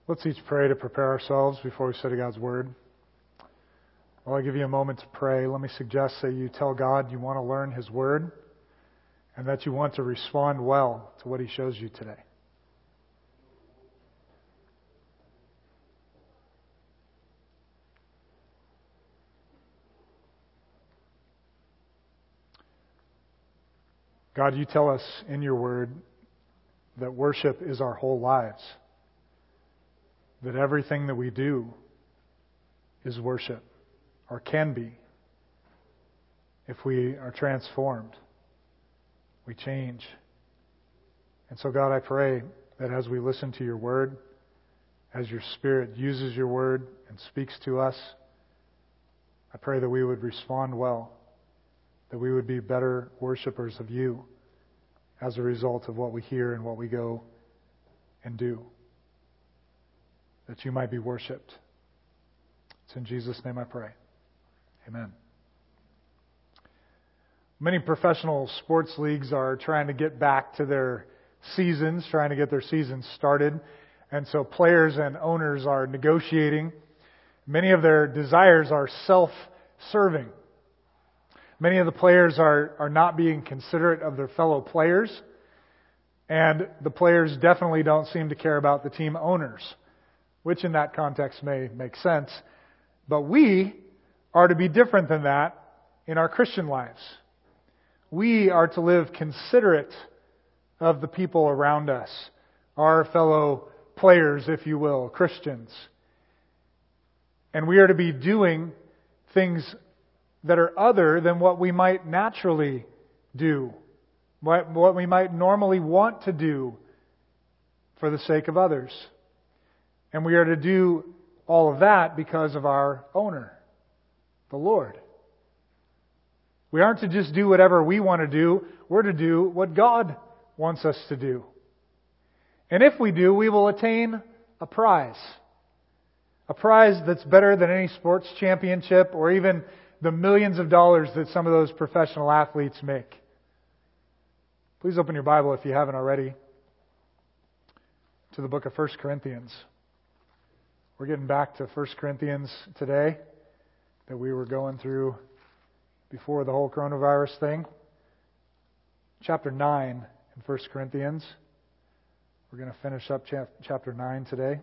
Let's each pray to prepare ourselves before we study God's Word. While I give you a moment to pray, let me suggest that you tell God you want to learn His Word and that you want to respond well to what He shows you today. God, you tell us in your Word that worship is our whole lives. That everything that we do is worship, or can be. If we are transformed, we change. And so God, I pray that as we listen to your Word, as your Spirit uses your Word and speaks to us, I pray that we would respond well, that we would be better worshipers of you as a result of what we hear and what we go and do. That you might be worshipped. It's in Jesus' name I pray. Amen. Many professional sports leagues are trying to get back to their seasons, trying to get their seasons started. And so players and owners are negotiating. Many of their desires are self-serving. Many of the players are not being considerate of their fellow players. And the players definitely don't seem to care about the team owners, which in that context may make sense. But we are to be different than that in our Christian lives. We are to live considerate of the people around us, our fellow players, if you will, Christians. And we are to be doing things that are other than what we might naturally do, what we might normally want to do for the sake of others. And we are to do all of that because of our owner, the Lord. We aren't to just do whatever we want to do. We're to do what God wants us to do. And if we do, we will attain a prize. A prize that's better than any sports championship or even the millions of dollars that some of those professional athletes make. Please open your Bible if you haven't already to the book of 1 Corinthians. We're getting back to 1 Corinthians today that we were going through before the whole coronavirus thing. Chapter 9 in 1 Corinthians. We're going to finish up chapter 9 today.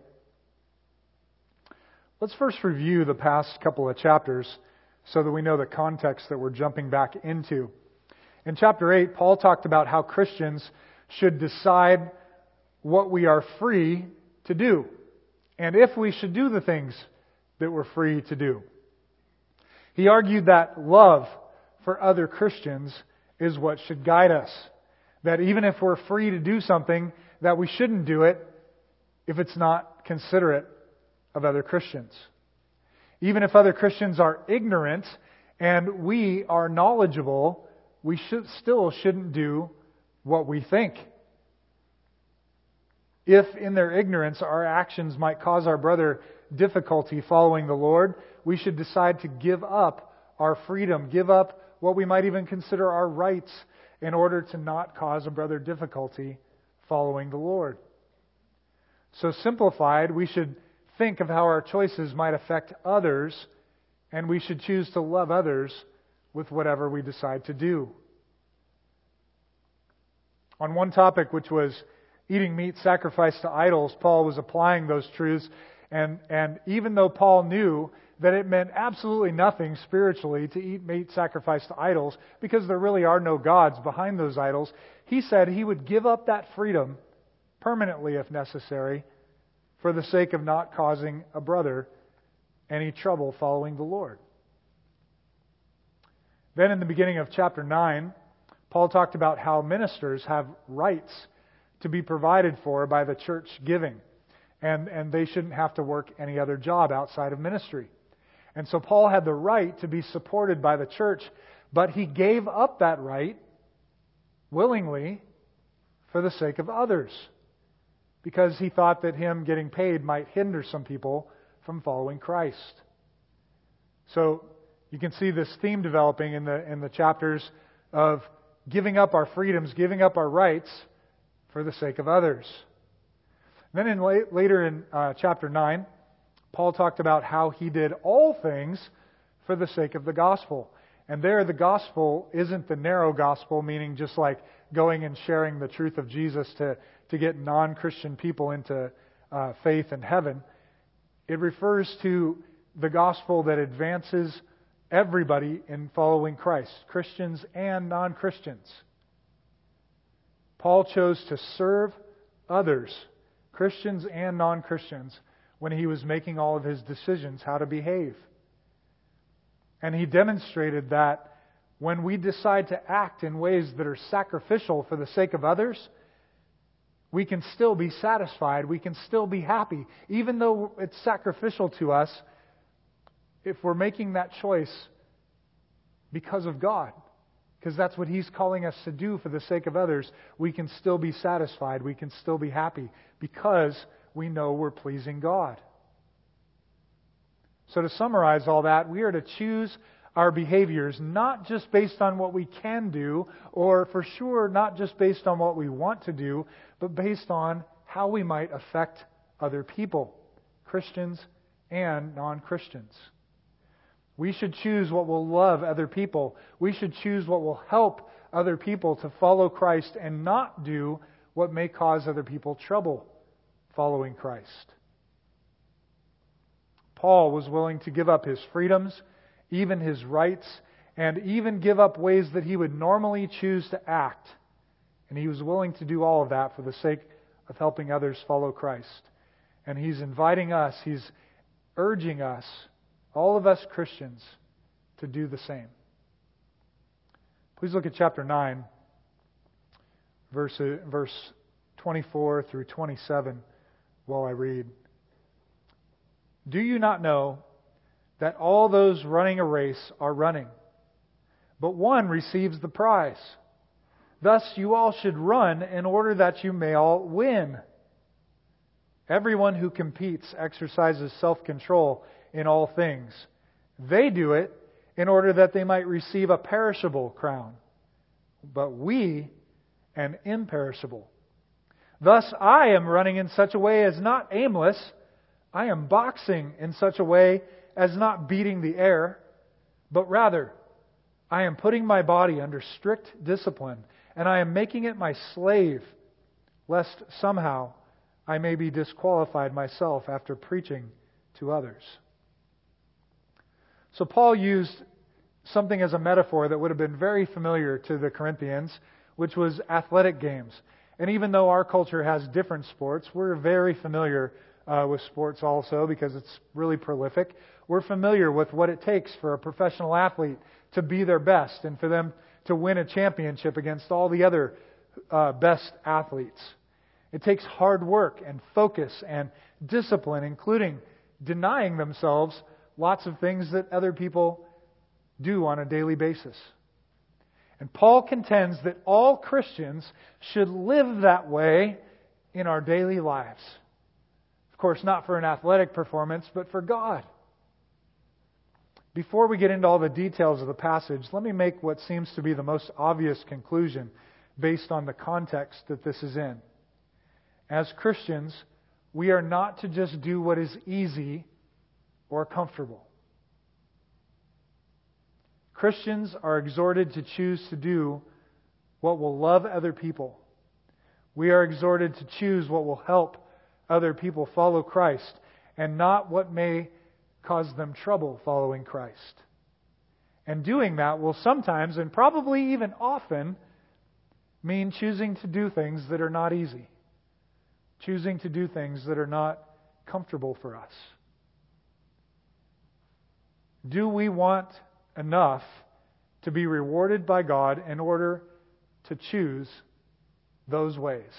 Let's first review the past couple of chapters so that we know the context that we're jumping back into. In chapter 8, Paul talked about how Christians should decide what we are free to do, and if we should do the things that we're free to do. He argued that love for other Christians is what should guide us. That even if we're free to do something, that we shouldn't do it if it's not considerate of other Christians. Even if other Christians are ignorant and we are knowledgeable, we shouldn't do what we think. If in their ignorance our actions might cause our brother difficulty following the Lord, we should decide to give up our freedom, give up what we might even consider our rights in order to not cause a brother difficulty following the Lord. So simplified, we should think of how our choices might affect others, and we should choose to love others with whatever we decide to do. On one topic, which was eating meat sacrificed to idols, Paul was applying those truths. And even though Paul knew that it meant absolutely nothing spiritually to eat meat sacrificed to idols, because there really are no gods behind those idols, he said he would give up that freedom permanently if necessary for the sake of not causing a brother any trouble following the Lord. Then in the beginning of chapter 9, Paul talked about how ministers have rights to be provided for by the church giving. And they shouldn't have to work any other job outside of ministry. And so Paul had the right to be supported by the church, but he gave up that right willingly for the sake of others, because he thought that him getting paid might hinder some people from following Christ. So you can see this theme developing in the chapters of giving up our freedoms, giving up our rights for the sake of others. Then later in chapter 9, Paul talked about how he did all things for the sake of the gospel. And there, the gospel isn't the narrow gospel, meaning just like going and sharing the truth of Jesus to get non-Christian people into faith and heaven. It refers to the gospel that advances everybody in following Christ, Christians and non-Christians. Paul chose to serve others, Christians and non-Christians, when he was making all of his decisions how to behave. And he demonstrated that when we decide to act in ways that are sacrificial for the sake of others, we can still be satisfied, we can still be happy. Even though it's sacrificial to us, if we're making that choice because of God, because that's what He's calling us to do for the sake of others, we can still be satisfied, we can still be happy, because we know we're pleasing God. So to summarize all that, we are to choose our behaviors not just based on what we can do, or for sure not just based on what we want to do, but based on how we might affect other people, Christians and non-Christians. We should choose what will love other people. We should choose what will help other people to follow Christ and not do what may cause other people trouble following Christ. Paul was willing to give up his freedoms, even his rights, and even give up ways that he would normally choose to act. And he was willing to do all of that for the sake of helping others follow Christ. And he's inviting us, he's urging us, all of us Christians, to do the same. Please look at chapter 9, verse 24 through 27 while I read. Do you not know that all those running a race are running, but one receives the prize? Thus you all should run in order that you may all win. Everyone who competes exercises self-control in all things. They do it in order that they might receive a perishable crown, but we an imperishable. Thus I am running in such a way as not aimless. I am boxing in such a way as not beating the air, but rather I am putting my body under strict discipline, and I am making it my slave, lest somehow I may be disqualified myself after preaching to others. So Paul used something as a metaphor that would have been very familiar to the Corinthians, which was athletic games. And even though our culture has different sports, we're very familiar with sports also because it's really prolific. We're familiar with what it takes for a professional athlete to be their best and for them to win a championship against all the other best athletes. It takes hard work and focus and discipline, including denying themselves lots of things that other people do on a daily basis. And Paul contends that all Christians should live that way in our daily lives. Of course, not for an athletic performance, but for God. Before we get into all the details of the passage, let me make what seems to be the most obvious conclusion based on the context that this is in. As Christians, we are not to just do what is easy or comfortable. Christians are exhorted to choose to do what will love other people. We are exhorted to choose what will help other people follow Christ and not what may cause them trouble following Christ. And doing that will sometimes, and probably even often, mean choosing to do things that are not easy. Choosing to do things that are not comfortable for us. Do we want enough to be rewarded by God in order to choose those ways?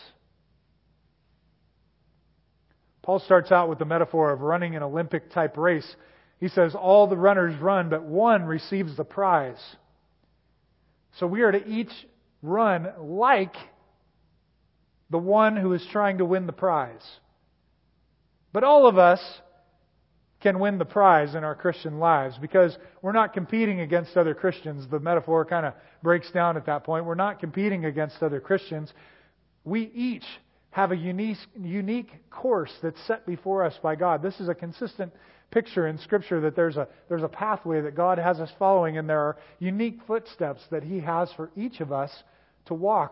Paul starts out with the metaphor of running an Olympic-type race. He says, all the runners run, but one receives the prize. So we are to each run like the one who is trying to win the prize. But all of us can win the prize in our Christian lives because we're not competing against other Christians. The metaphor kind of breaks down at that point. We're not competing against other Christians. We each have a unique course that's set before us by God. This is a consistent picture in Scripture that there's a pathway that God has us following, and there are unique footsteps that He has for each of us to walk.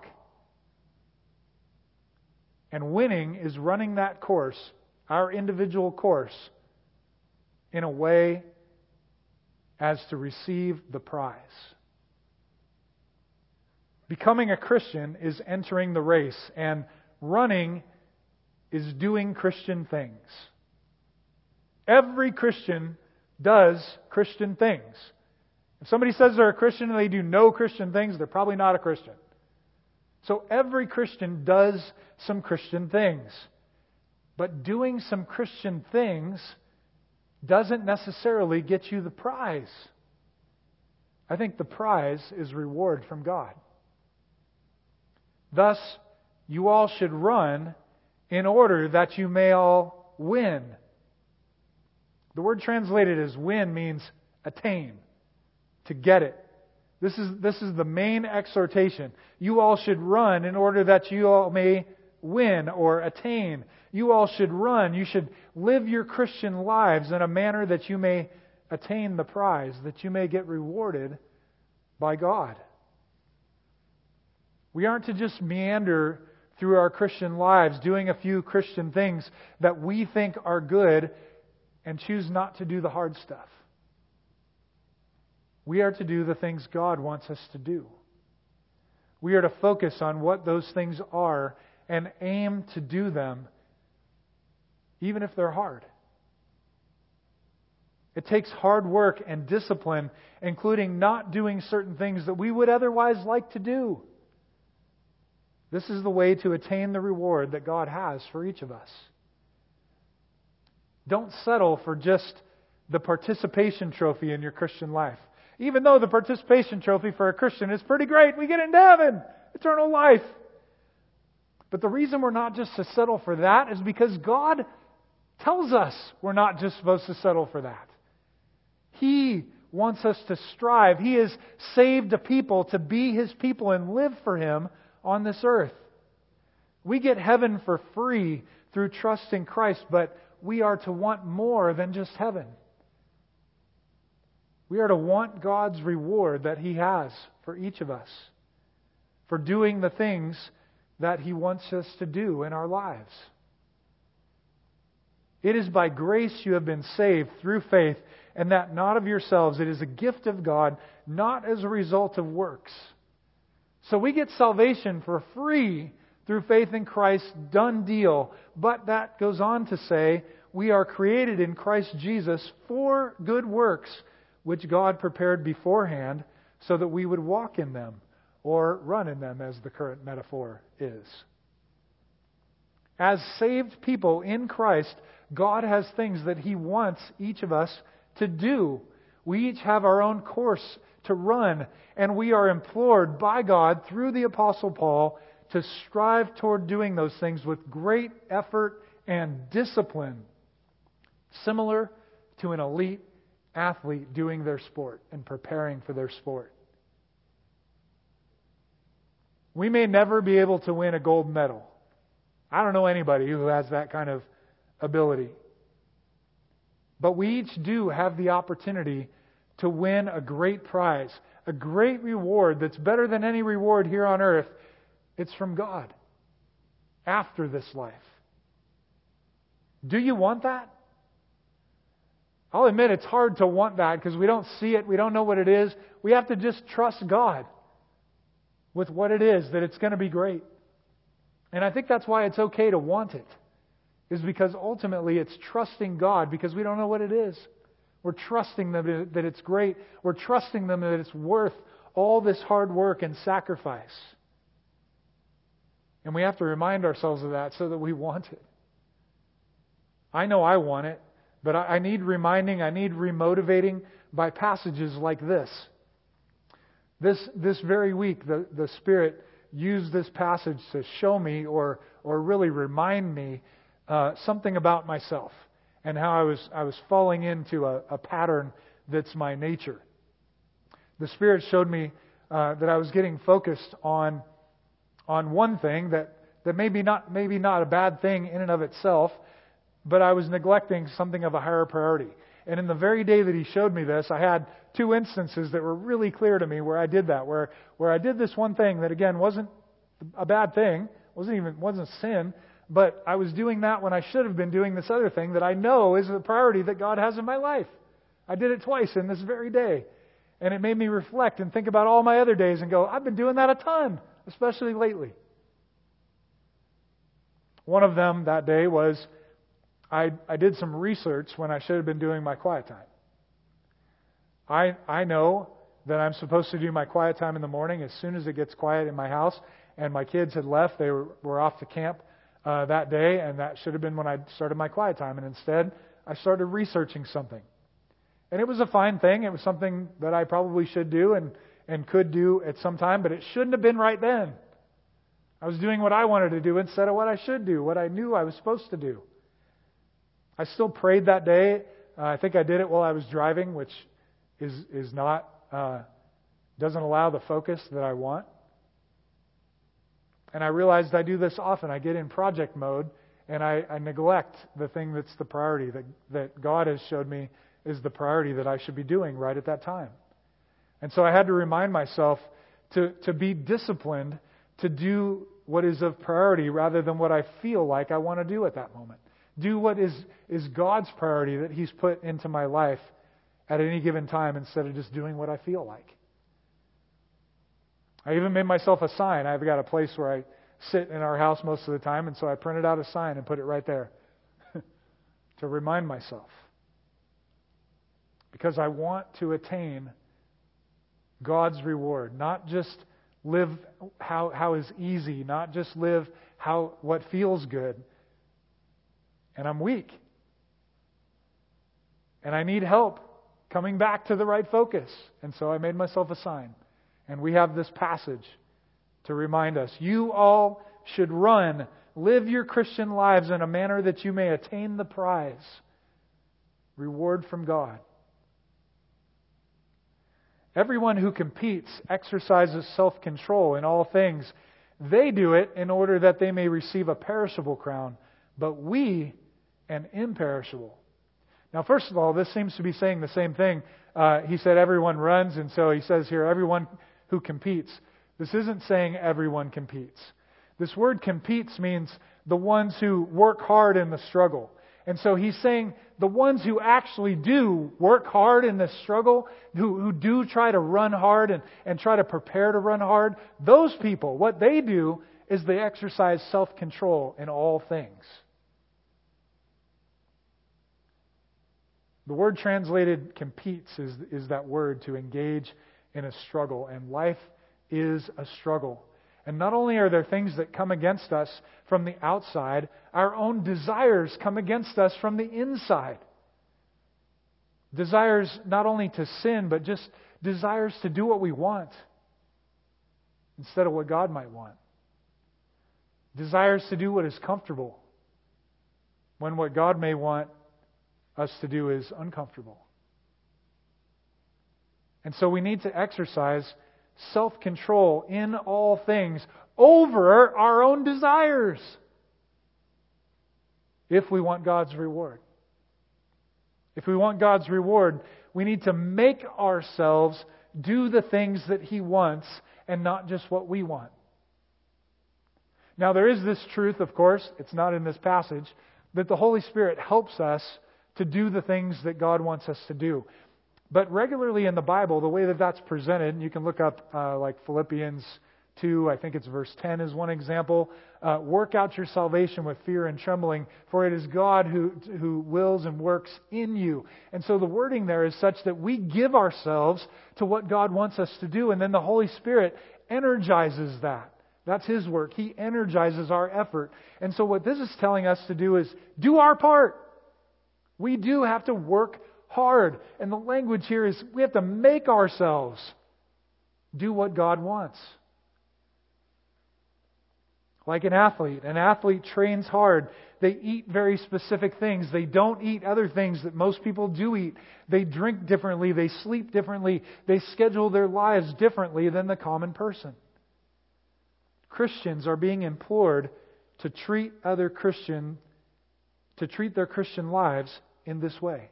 And winning is running that course, our individual course, in a way as to receive the prize. Becoming a Christian is entering the race, and running is doing Christian things. Every Christian does Christian things. If somebody says they're a Christian and they do no Christian things, they're probably not a Christian. So every Christian does some Christian things. But doing some Christian things doesn't necessarily get you the prize. I think the prize is reward from God. Thus, you all should run in order that you may all win. The word translated as win means attain, to get it. This is the main exhortation. You all should run in order that you all may win or attain. You all should run. You should live your Christian lives in a manner that you may attain the prize, that you may get rewarded by God. We aren't to just meander through our Christian lives, doing a few Christian things that we think are good and choose not to do the hard stuff. We are to do the things God wants us to do. We are to focus on what those things are and aim to do them, even if they're hard. It takes hard work and discipline, including not doing certain things that we would otherwise like to do. This is the way to attain the reward that God has for each of us. Don't settle for just the participation trophy in your Christian life. Even though the participation trophy for a Christian is pretty great, we get into heaven, eternal life. But the reason we're not just to settle for that is because God tells us we're not just supposed to settle for that. He wants us to strive. He has saved a people to be His people and live for Him on this earth. We get heaven for free through trust in Christ, but we are to want more than just heaven. We are to want God's reward that He has for each of us, for doing the things that He wants us to do in our lives. It is by grace you have been saved through faith, and that not of yourselves. It is a gift of God, not as a result of works. So we get salvation for free through faith in Christ, done deal. But that goes on to say, we are created in Christ Jesus for good works, which God prepared beforehand so that we would walk in them, or run in them, as the current metaphor is. As saved people in Christ, God has things that He wants each of us to do. We each have our own course to run, and we are implored by God through the Apostle Paul to strive toward doing those things with great effort and discipline, similar to an elite athlete doing their sport and preparing for their sport. We may never be able to win a gold medal. I don't know anybody who has that kind of ability. But we each do have the opportunity to win a great prize, a great reward that's better than any reward here on earth. It's from God after this life. Do you want that? I'll admit it's hard to want that because we don't see it, we don't know what it is. We have to just trust God with what it is, that it's going to be great. And I think that's why it's okay to want it, is because ultimately it's trusting God because we don't know what it is. We're trusting them that it's great. We're trusting them that it's worth all this hard work and sacrifice. And we have to remind ourselves of that so that we want it. I know I want it, but I need reminding, I need remotivating by passages like this. This very week, the Spirit used this passage to show me or really remind me something about myself and how I was falling into a pattern that's my nature. The Spirit showed me that I was getting focused on one thing that that maybe not a bad thing in and of itself, but I was neglecting something of a higher priority. And in the very day that He showed me this, I had 2 instances that were really clear to me where I did that, where I did this one thing that again wasn't a bad thing, wasn't sin, but I was doing that when I should have been doing this other thing that I know is the priority that God has in my life. I did it twice in this very day. And it made me reflect and think about all my other days and go, I've been doing that a ton, especially lately. One of them that day was I did some research when I should have been doing my quiet time. I know that I'm supposed to do my quiet time in the morning as soon as it gets quiet in my house, and my kids had left. They were off to camp that day, and that should have been when I started my quiet time. And instead, I started researching something. And it was a fine thing. It was something that I probably should do and could do at some time, but it shouldn't have been right then. I was doing what I wanted to do instead of what I should do, what I knew I was supposed to do. I still prayed that day. I think I did it while I was driving, which is not doesn't allow the focus that I want. And I realized I do this often. I get in project mode and I neglect the thing that's the priority that God has showed me is the priority that I should be doing right at that time. And so I had to remind myself to be disciplined to do what is of priority rather than what I feel like I want to do at that moment. Do what is God's priority that He's put into my life at any given time instead of just doing what I feel like. I even made myself a sign. I've got a place where I sit in our house most of the time, and so I printed out a sign and put it right there to remind myself. Because I want to attain God's reward, not just live how is easy, not just live what feels good. And I'm weak. And I need help coming back to the right focus. And so I made myself a sign. And we have this passage to remind us. You all should live your Christian lives in a manner that you may attain the prize, reward from God. Everyone who competes exercises self-control in all things. They do it in order that they may receive a perishable crown, but we an imperishable. Now, first of all, this seems to be saying the same thing. He said everyone runs, and so he says here, everyone who competes. This isn't saying everyone competes. This word competes means the ones who work hard in the struggle. And so he's saying the ones who actually do work hard in this struggle, who do try to run hard and try to prepare to run hard, those people, what they do is they exercise self-control in all things. The word translated competes is that word to engage in a struggle. And life is a struggle. And not only are there things that come against us from the outside, our own desires come against us from the inside. Desires not only to sin, but just desires to do what we want instead of what God might want. Desires to do what is comfortable when what God may want us to do is uncomfortable. And so we need to exercise self-control in all things over our own desires if we want God's reward. If we want God's reward, we need to make ourselves do the things that He wants and not just what we want. Now, there is this truth, of course, it's not in this passage, that the Holy Spirit helps us to do the things that God wants us to do. But regularly in the Bible, the way that that's presented, and you can look up like Philippians 2, I think it's verse 10 is one example. Work out your salvation with fear and trembling, for it is God who wills and works in you. And so the wording there is such that we give ourselves to what God wants us to do, and then the Holy Spirit energizes that. That's His work. He energizes our effort. And so what this is telling us to do is do our part. We do have to work hard. And the language here is we have to make ourselves do what God wants. Like an athlete trains hard. They eat very specific things. They don't eat other things that most people do eat. They drink differently. They sleep differently. They schedule their lives differently than the common person. Christians are being implored to treat their Christian lives in this way.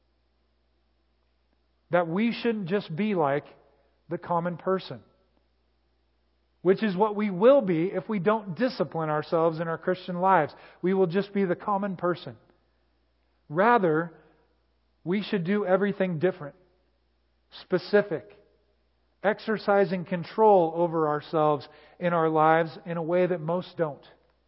That we shouldn't just be like the common person, which is what we will be if we don't discipline ourselves in our Christian lives. We will just be the common person. Rather, we should do everything different, specific, exercising control over ourselves in our lives in a way that most don't.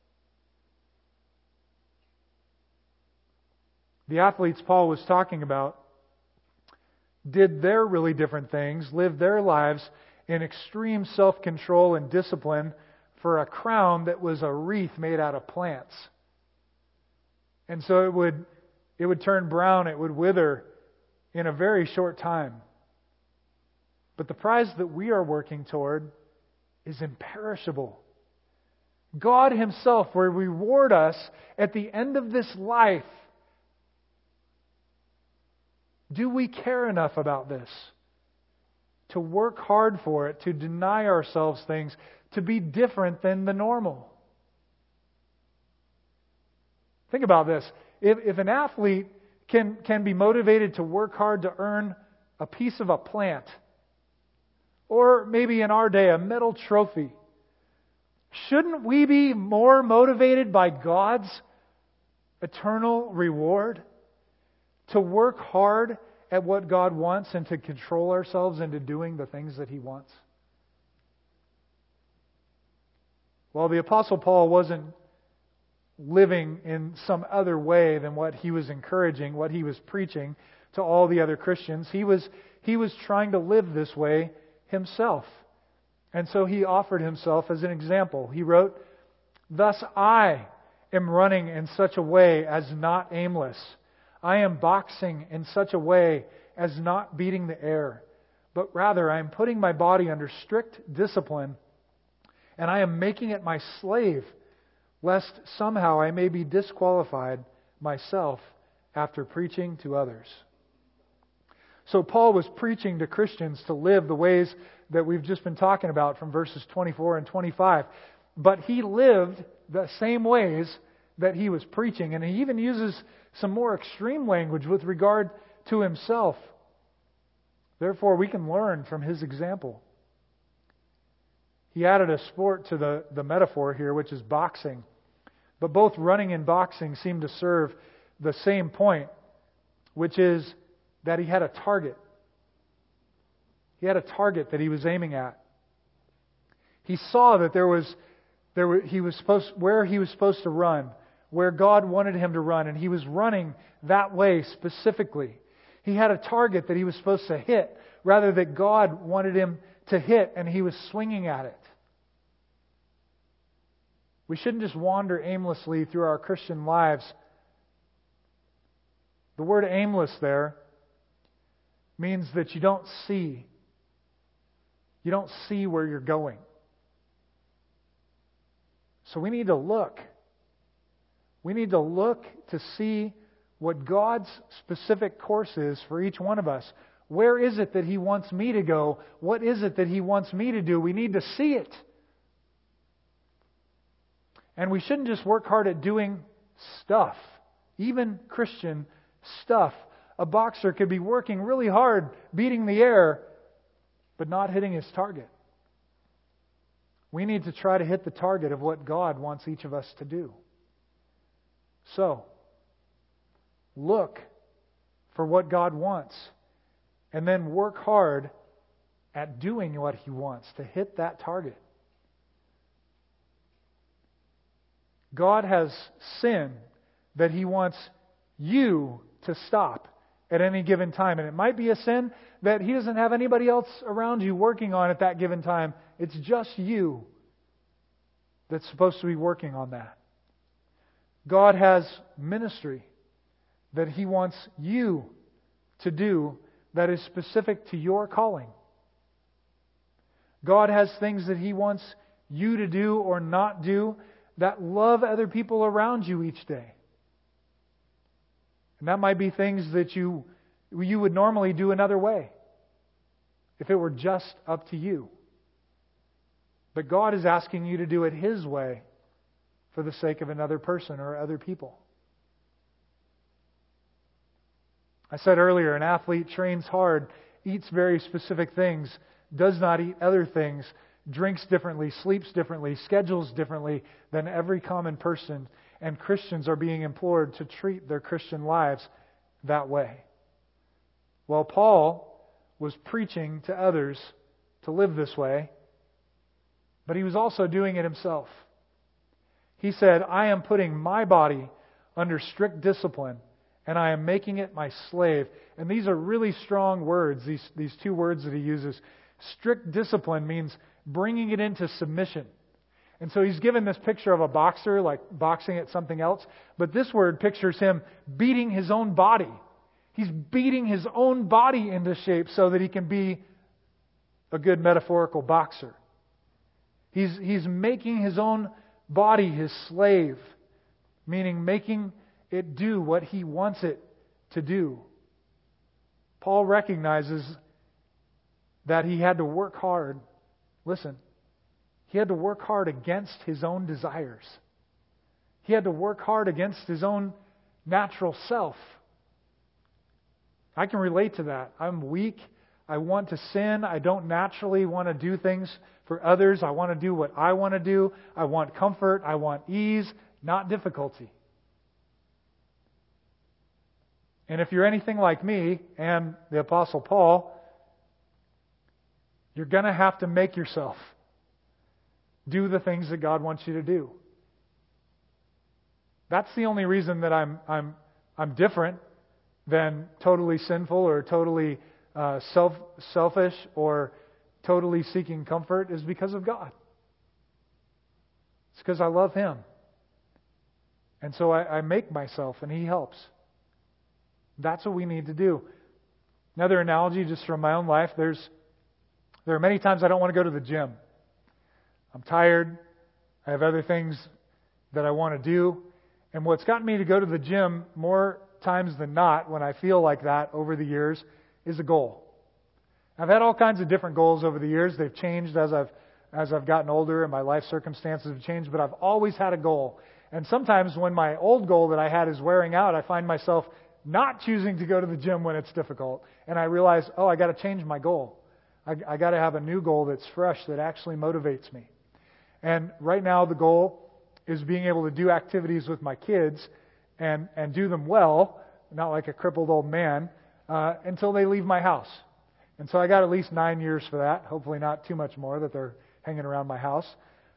The athletes Paul was talking about did their really different things, lived their lives in extreme self-control and discipline for a crown that was a wreath made out of plants. And so it would turn brown, it would wither in a very short time. But the prize that we are working toward is imperishable. God Himself will reward us at the end of this life. Do we care enough about this to work hard for it, to deny ourselves things, to be different than the normal? Think about this. If an athlete can be motivated to work hard to earn a piece of a plant, or maybe in our day, a medal trophy, shouldn't we be more motivated by God's eternal reward to work hard at what God wants and to control ourselves into doing the things that He wants? Well, the Apostle Paul wasn't living in some other way than what he was encouraging, what he was preaching to all the other Christians. He was trying to live this way himself. And so he offered himself as an example. He wrote, "Thus I am running in such a way as not aimless. I am boxing in such a way as not beating the air, but rather I am putting my body under strict discipline, and I am making it my slave, lest somehow I may be disqualified myself after preaching to others." So Paul was preaching to Christians to live the ways that we've just been talking about from verses 24 and 25. But he lived the same ways that he was preaching, and he even uses some more extreme language with regard to himself. Therefore, we can learn from his example. He added a sport to the metaphor here, which is boxing. But both running and boxing seem to serve the same point, which is that he had a target. He had a target that he was aiming at. He saw that where he was supposed to run, where God wanted him to run, and he was running that way specifically. He had a target that he was supposed to hit, rather that God wanted him to hit, and he was swinging at it. We shouldn't just wander aimlessly through our Christian lives. The word aimless there means that you don't see. You don't see where you're going. So we need to look. We need to look to see what God's specific course is for each one of us. Where is it that He wants me to go? What is it that He wants me to do? We need to see it. And we shouldn't just work hard at doing stuff, even Christian stuff. A boxer could be working really hard, beating the air, but not hitting his target. We need to try to hit the target of what God wants each of us to do. So, look for what God wants, and then work hard at doing what He wants to hit that target. God has sin that He wants you to stop at any given time. And it might be a sin that He doesn't have anybody else around you working on at that given time. It's just you that's supposed to be working on that. God has ministry that He wants you to do that is specific to your calling. God has things that He wants you to do or not do that love other people around you each day. And that might be things that you would normally do another way if it were just up to you. But God is asking you to do it His way for the sake of another person or other people. I said earlier, an athlete trains hard, eats very specific things, does not eat other things, drinks differently, sleeps differently, schedules differently than every common person. And Christians are being implored to treat their Christian lives that way. Well, Paul was preaching to others to live this way, but he was also doing it himself. He said, I am putting my body under strict discipline, and I am making it my slave. And these are really strong words, these two words that he uses. Strict discipline means bringing it into submission. And so he's given this picture of a boxer, like boxing at something else. But this word pictures him beating his own body. He's beating his own body into shape so that he can be a good metaphorical boxer. He's making his own body his slave, meaning making it do what he wants it to do. Paul recognizes that he had to work hard. Listen, he had to work hard against his own desires. He had to work hard against his own natural self. I can relate to that. I'm weak. I want to sin. I don't naturally want to do things for others. I want to do what I want to do. I want comfort. I want ease, not difficulty. And if you're anything like me and the Apostle Paul, you're going to have to make yourself do the things that God wants you to do. That's the only reason that I'm different than totally sinful or totally selfish or totally seeking comfort, is because of God. It's because I love Him. And so I make myself, and He helps. That's what we need to do. Another analogy just from my own life, there are many times I don't want to go to the gym. I'm tired. I have other things that I want to do. And what's gotten me to go to the gym more times than not, when I feel like that over the years, is a goal. I've had all kinds of different goals over the years. They've changed as I've gotten older and my life circumstances have changed, but I've always had a goal. And sometimes when my old goal that I had is wearing out, I find myself not choosing to go to the gym when it's difficult. And I realize, I got to change my goal. I got to have a new goal that's fresh, that actually motivates me. And right now the goal is being able to do activities with my kids and do them well, not like a crippled old man, until they leave my house. And so I got at least 9 years for that. Hopefully not too much more that they're hanging around my house.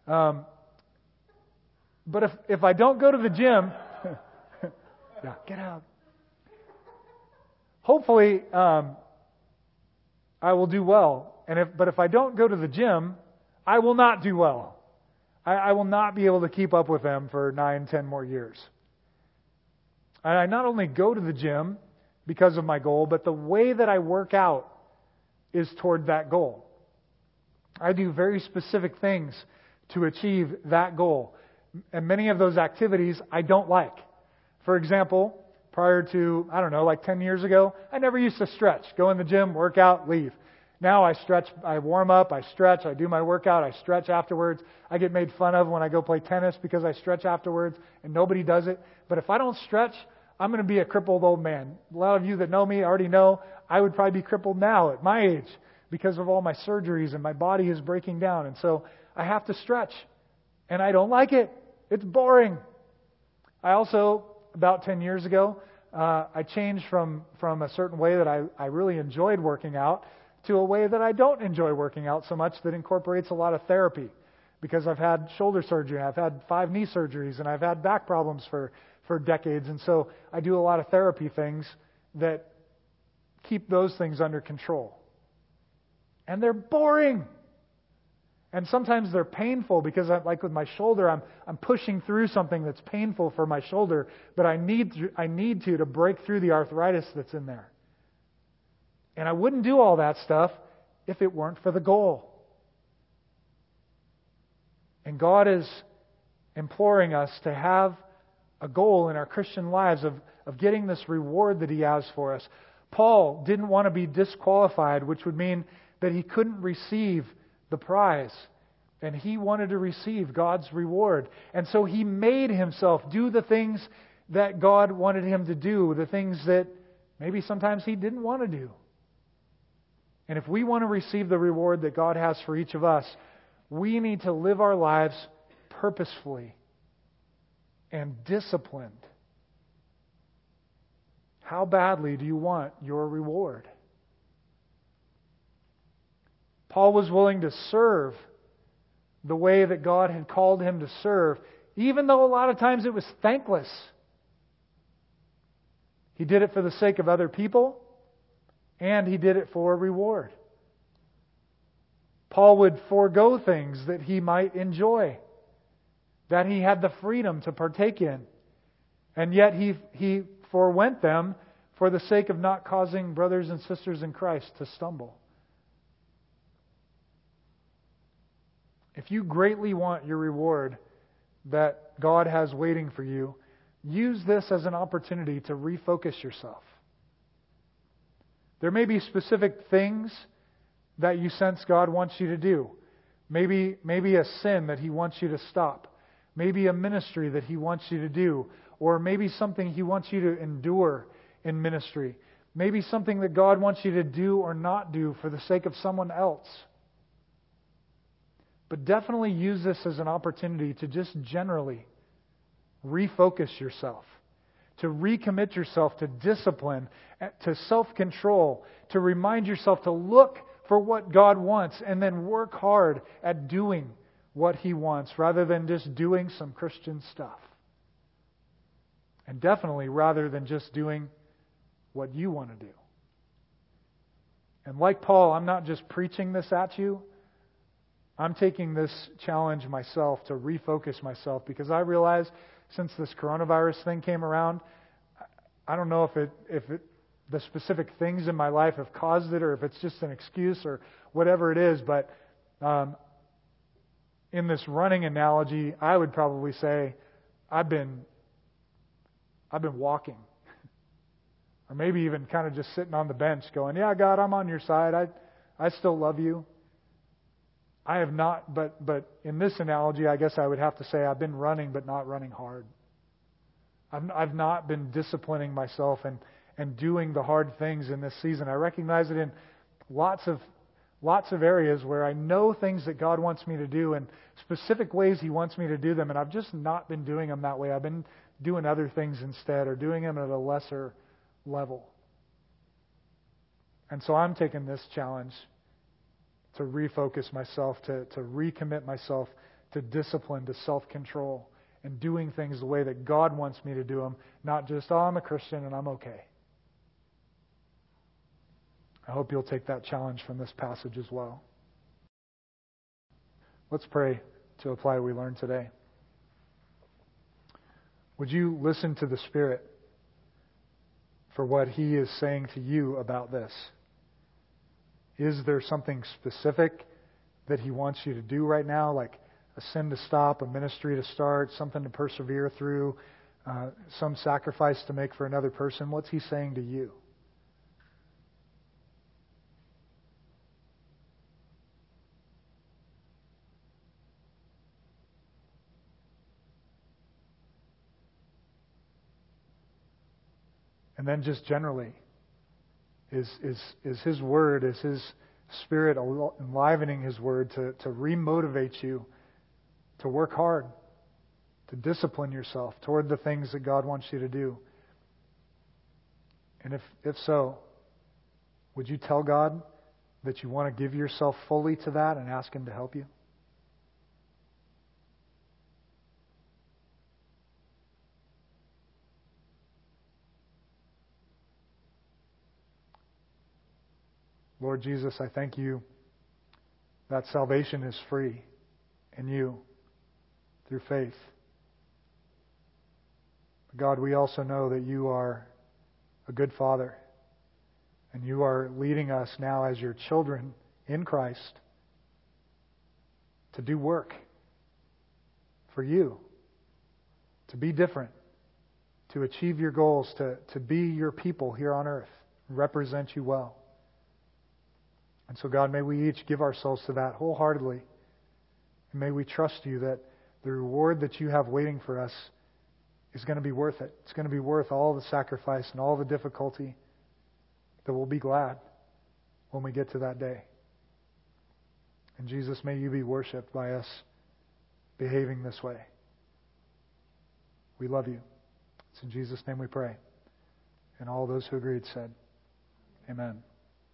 But if I don't go to the gym, yeah, get out. Hopefully, I will do well. But if I don't go to the gym, I will not do well. I will not be able to keep up with them for 9, 10 more years. And I not only go to the gym because of my goal, but the way that I work out is toward that goal. I do very specific things to achieve that goal. And many of those activities I don't like. For example, prior to, 10 years ago, I never used to stretch. Go in the gym, work out, leave. Now I stretch, I warm up, I stretch, I do my workout, I stretch afterwards. I get made fun of when I go play tennis because I stretch afterwards, and nobody does it. But if I don't stretch, I'm going to be a crippled old man. A lot of you that know me already know I would probably be crippled now at my age because of all my surgeries and my body is breaking down. And so I have to stretch. And I don't like it. It's boring. I also, about 10 years ago, I changed from a certain way that I really enjoyed working out to a way that I don't enjoy working out so much, that incorporates a lot of therapy. Because I've had shoulder surgery, I've had 5 knee surgeries, and I've had back problems for decades. And so I do a lot of therapy things that keep those things under control. And they're boring. And sometimes they're painful because, like with my shoulder, I'm pushing through something that's painful for my shoulder, but I need to break through the arthritis that's in there. And I wouldn't do all that stuff if it weren't for the goal. And God is imploring us to have a goal in our Christian lives of getting this reward that He has for us. Paul didn't want to be disqualified, which would mean that he couldn't receive the prize. And he wanted to receive God's reward. And so he made himself do the things that God wanted him to do, the things that maybe sometimes he didn't want to do. And if we want to receive the reward that God has for each of us, we need to live our lives purposefully and disciplined. How badly do you want your reward? Paul was willing to serve the way that God had called him to serve, even though a lot of times it was thankless. He did it for the sake of other people, and he did it for a reward. Paul would forego things that he might enjoy, that he had the freedom to partake in, and yet he forwent them for the sake of not causing brothers and sisters in Christ to stumble. If you greatly want your reward that God has waiting for you, use this as an opportunity to refocus yourself. There may be specific things that you sense God wants you to do. Maybe a sin that He wants you to stop. Maybe a ministry that He wants you to do. Or maybe something He wants you to endure in ministry. Maybe something that God wants you to do or not do for the sake of someone else. But definitely use this as an opportunity to just generally refocus yourself, to recommit yourself to discipline, to self-control, to remind yourself to look for what God wants and then work hard at doing what He wants rather than just doing some Christian stuff. And definitely rather than just doing what you want to do. And like Paul, I'm not just preaching this at you. I'm taking this challenge myself to refocus myself because I realize since this coronavirus thing came around, I don't know if the specific things in my life have caused it or if it's just an excuse or whatever it is, but in this running analogy, I would probably say I've been walking. Or maybe even kind of just sitting on the bench going, yeah, God, I'm on your side. I still love you. I have not, but in this analogy, I guess I would have to say I've been running, but not running hard. I've not been disciplining myself and doing the hard things in this season. I recognize it in lots of areas where I know things that God wants me to do and specific ways He wants me to do them, and I've just not been doing them that way. I've been doing other things instead or doing them at a lesser level. And so I'm taking this challenge to refocus myself, to recommit myself to discipline, to self-control, and doing things the way that God wants me to do them, not just, I'm a Christian and I'm okay. I hope you'll take that challenge from this passage as well. Let's pray to apply what we learned today. Would you listen to the Spirit for what He is saying to you about this? Is there something specific that He wants you to do right now, like a sin to stop, a ministry to start, something to persevere through, some sacrifice to make for another person? What's He saying to you? And then just generally, is His Word, is His Spirit enlivening His Word to remotivate you to work hard, to discipline yourself toward the things that God wants you to do? And if so, would you tell God that you want to give yourself fully to that and ask Him to help you? Lord Jesus, I thank You that salvation is free in You through faith. God, we also know that You are a good Father, and You are leading us now as Your children in Christ to do work for You, to be different, to achieve Your goals, to be Your people here on earth, represent You well. And so, God, may we each give ourselves to that wholeheartedly. And may we trust you that the reward that you have waiting for us is going to be worth it. It's going to be worth all the sacrifice and all the difficulty, that we'll be glad when we get to that day. And Jesus, may you be worshipped by us behaving this way. We love you. It's in Jesus' name we pray. And all those who agreed said, Amen.